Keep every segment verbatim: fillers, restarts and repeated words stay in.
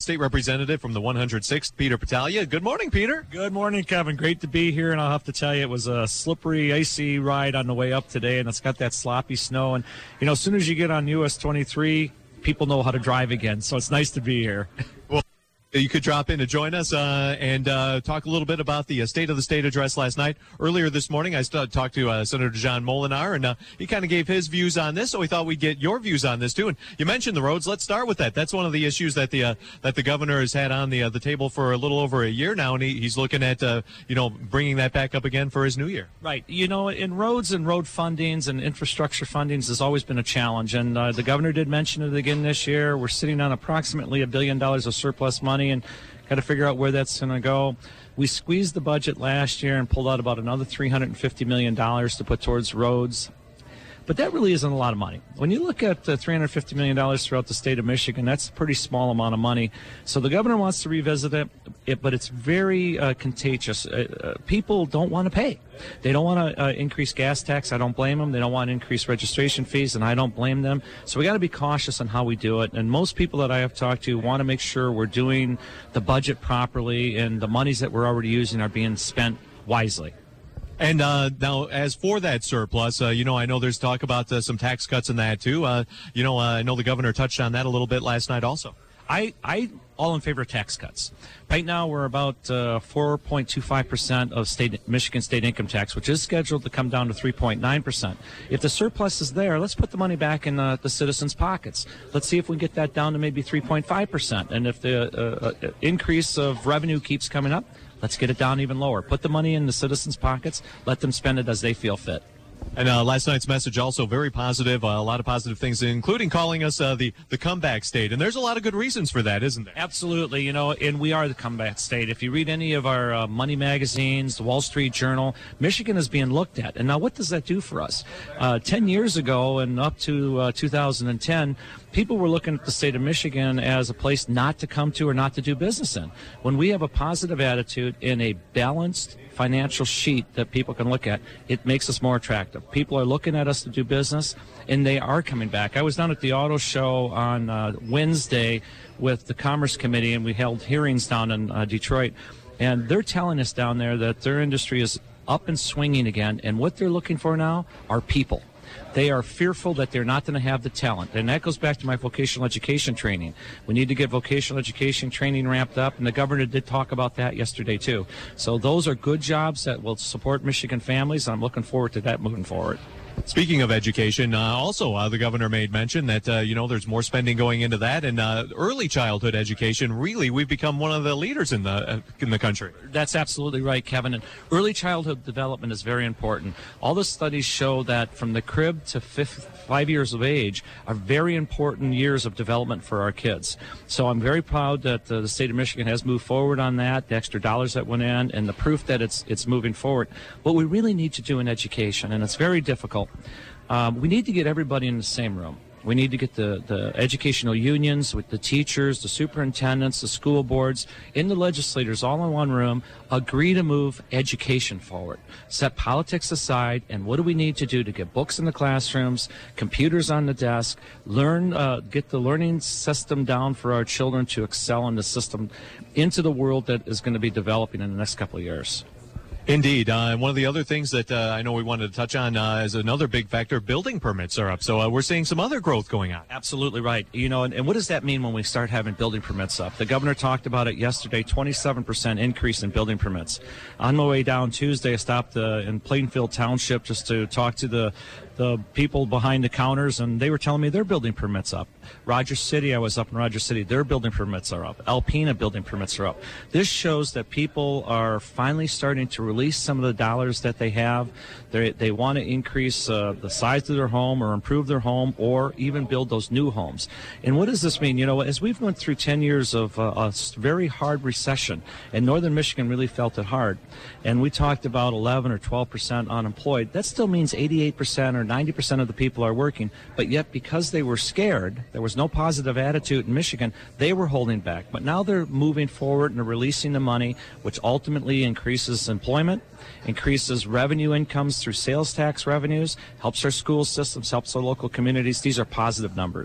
State Representative from the one hundred sixth, Peter Battaglia. Good morning, Peter. Good morning, Kevin. Great to be here, and I'll have to tell you, it was a slippery, icy ride on the way up today, and it's got that sloppy snow. And, you know, as soon as you get on U S twenty-three, people know how to drive again, so it's nice to be here. Well, you could drop in to join us uh, and uh, talk a little bit about the uh, State of the State address last night. Earlier this morning, I st- talked to uh, Senator John Molinar, and uh, he kind of gave his views on this, so we thought we'd get your views on this, too. And you mentioned the roads. Let's start with that. That's one of the issues that the uh, that the governor has had on the uh, the table for a little over a year now, and he, he's looking at, uh, you know, bringing that back up again for his new year. Right. You know, in roads and road fundings and infrastructure fundings has always been a challenge, and uh, the governor did mention it again this year. We're sitting on approximately a billion dollars of surplus money, and got to figure out where that's going to go. We squeezed the budget last year and pulled out about another three hundred fifty million dollars to put towards roads. But that really isn't a lot of money. When you look at uh, three hundred fifty million dollars throughout the state of Michigan, that's a pretty small amount of money. So the governor wants to revisit it, it but it's very uh, contagious. Uh, uh, people don't want to pay. They don't want to uh, increase gas tax. I don't blame them. They don't want to increase registration fees, and I don't blame them. So we got to be cautious on how we do it. And most people that I have talked to want to make sure we're doing the budget properly and the monies that we're already using are being spent wisely. And uh, now, as for that surplus, uh, you know, I know there's talk about uh, some tax cuts in that, too. Uh, you know, uh, I know the governor touched on that a little bit last night also. I, I all in favor of tax cuts. Right now, we're about uh, four point two five percent of state Michigan state income tax, which is scheduled to come down to three point nine percent. If the surplus is there, let's put the money back in uh, the citizens' pockets. Let's see if we can get that down to maybe three point five percent. And if the uh, uh, increase of revenue keeps coming up, let's get it down even lower. Put the money in the citizens' pockets. Let them spend it as they feel fit. And uh, last night's message also very positive, uh, a lot of positive things, including calling us uh, the, the comeback state. And there's a lot of good reasons for that, isn't there? Absolutely. You know, and we are the comeback state. If you read any of our uh, money magazines, the Wall Street Journal, Michigan is being looked at. And now what does that do for us? Uh, ten years ago and up to uh, two thousand ten, people were looking at the state of Michigan as a place not to come to or not to do business in. When we have a positive attitude in a balanced financial sheet that people can look at, it makes us more attractive. People are looking at us to do business, and they are coming back. I was down at the auto show on uh, Wednesday with the Commerce Committee, and we held hearings down in uh, Detroit, and they're telling us down there that their industry is up and swinging again, and what they're looking for now are people. They are fearful that they're not going to have the talent. And that goes back to my vocational education training. We need to get vocational education training ramped up, and the governor did talk about that yesterday, too. So those are good jobs that will support Michigan families, and I'm looking forward to that moving forward. Speaking of education, uh, also uh, the governor made mention that, uh, you know, there's more spending going into that. And uh, early childhood education, really, we've become one of the leaders in the uh, in the country. That's absolutely right, Kevin. And early childhood development is very important. All the studies show that from the crib to fifth, five years of age are very important years of development for our kids. So I'm very proud that uh, the state of Michigan has moved forward on that, the extra dollars that went in, and the proof that it's it's moving forward. What we really need to do in education, and it's very difficult, Um, we need to get everybody in the same room. We need to get the, the educational unions with the teachers, the superintendents, the school boards, and the legislators all in one room, agree to move education forward. Set politics aside, and what do we need to do to get books in the classrooms, computers on the desk, learn, uh, get the learning system down for our children to excel in the system into the world that is going to be developing in the next couple of years. Indeed. Uh, and one of the other things that uh, I know we wanted to touch on uh, is another big factor, building permits are up. So uh, we're seeing some other growth going on. Absolutely right. You know, and, and what does that mean when we start having building permits up? The governor talked about it yesterday, twenty-seven percent increase in building permits. On my way down Tuesday, I stopped uh, in Plainfield Township just to talk to the the people behind the counters, and they were telling me their building permits up. Rogers City, I was up in Rogers City, their building permits are up. Alpena building permits are up. This shows that people are finally starting to release some of the dollars that they have. They they want to increase uh, the size of their home or improve their home or even build those new homes. And what does this mean? You know, as we've went through ten years of uh, a very hard recession, and Northern Michigan really felt it hard, and we talked about eleven or twelve percent unemployed, that still means eighty-eight percent or ninety percent of the people are working, but yet because they were scared, there was no positive attitude in Michigan, they were holding back. But now they're moving forward and releasing the money, which ultimately increases employment, increases revenue incomes through sales tax revenues, helps our school systems, helps our local communities. These are positive numbers.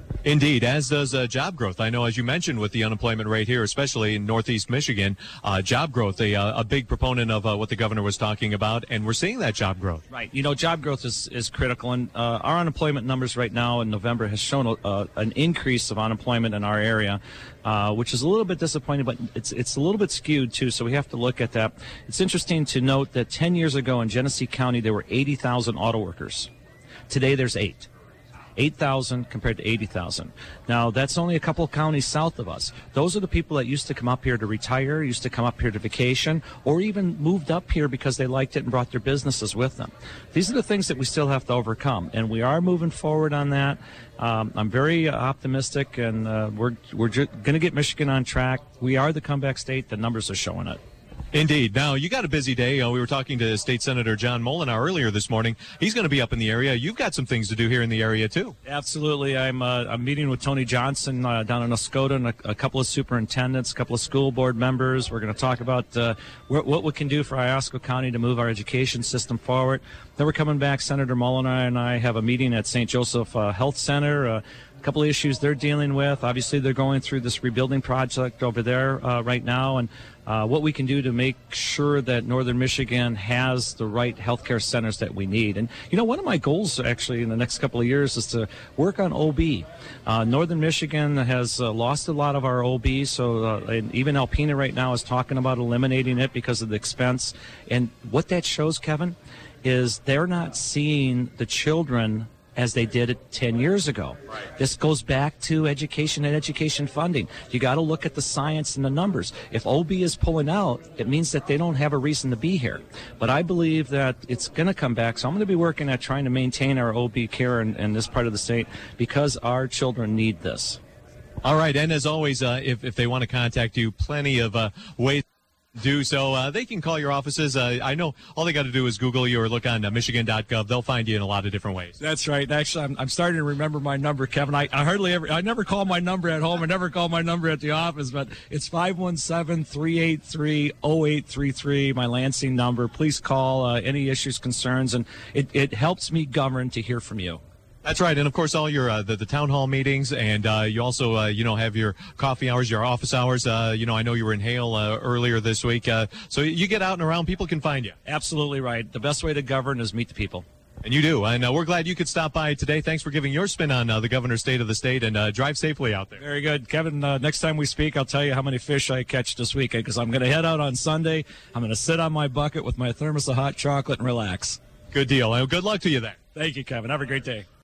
Indeed, as does uh, job growth. I know, as you mentioned, with the unemployment rate here, especially in Northeast Michigan, uh, job growth, a, a big proponent of uh, what the governor was talking about, and we're seeing that job growth. Right. You know, job growth is, is critical, and uh, our unemployment numbers right now in November has shown a, uh, an increase of unemployment in our area, uh, which is a little bit disappointing, but it's it's a little bit skewed, too, so we have to look at that. It's interesting to note that ten years ago in Genesee County, there were eighty thousand auto workers. Today, there's eight. eight thousand compared to eighty thousand. Now, that's only a couple of counties south of us. Those are the people that used to come up here to retire, used to come up here to vacation, or even moved up here because they liked it and brought their businesses with them. These are the things that we still have to overcome, and we are moving forward on that. Um, I'm very optimistic, and uh, we're, we're ju- going to get Michigan on track. We are the comeback state. The numbers are showing it. Indeed. Now, you got a busy day. Uh, we were talking to State Senator John Molinar earlier this morning. He's going to be up in the area. You've got some things to do here in the area, too. Absolutely. I'm uh, I'm meeting with Tony Johnson uh, down in Oscoda and a, a couple of superintendents, a couple of school board members. We're going to talk about uh, wh- what we can do for Iosco County to move our education system forward. Then we're coming back. Senator Molinar and I have a meeting at Saint Joseph uh, Health Center. Uh, A couple of issues they're dealing with. Obviously, they're going through this rebuilding project over there uh, right now, and uh, what we can do to make sure that Northern Michigan has the right healthcare centers that we need. And, you know, one of my goals actually in the next couple of years is to work on O B. Uh, Northern Michigan has uh, lost a lot of our O B, so uh, and even Alpena right now is talking about eliminating it because of the expense. And what that shows, Kevin, is they're not seeing the children as they did it ten years ago. Right. This goes back to education and education funding. You got to look at the science and the numbers. If O B is pulling out, it means that they don't have a reason to be here. But I believe that it's going to come back, so I'm going to be working at trying to maintain our O B care in, in this part of the state because our children need this. All right, and as always, uh, if, if they want to contact you, plenty of uh, ways do so. Uh, they can call your offices. Uh, I know all they got to do is Google you or look on uh, michigan dot gov. They'll find you in a lot of different ways. That's right. Actually, I'm, I'm starting to remember my number, Kevin. I, I hardly ever, I never call my number at home. I never call my number at the office, but it's five one seven, three eight three, zero eight three three, my Lansing number. Please call uh, any issues, concerns, and it, it helps me govern to hear from you. That's right, and of course, all your uh, the, the town hall meetings, and uh, you also uh, you know have your coffee hours, your office hours. Uh, you know, I know you were in Hale uh, earlier this week, uh, so you get out and around. People can find you. Absolutely right. The best way to govern is meet the people. And you do, and uh, we're glad you could stop by today. Thanks for giving your spin on uh, the governor's state of the state, and uh, drive safely out there. Very good, Kevin. Uh, next time we speak, I'll tell you how many fish I catch this weekend because I'm going to head out on Sunday. I'm going to sit on my bucket with my thermos of hot chocolate and relax. Good deal. And good luck to you then. Thank you, Kevin. Have a great day.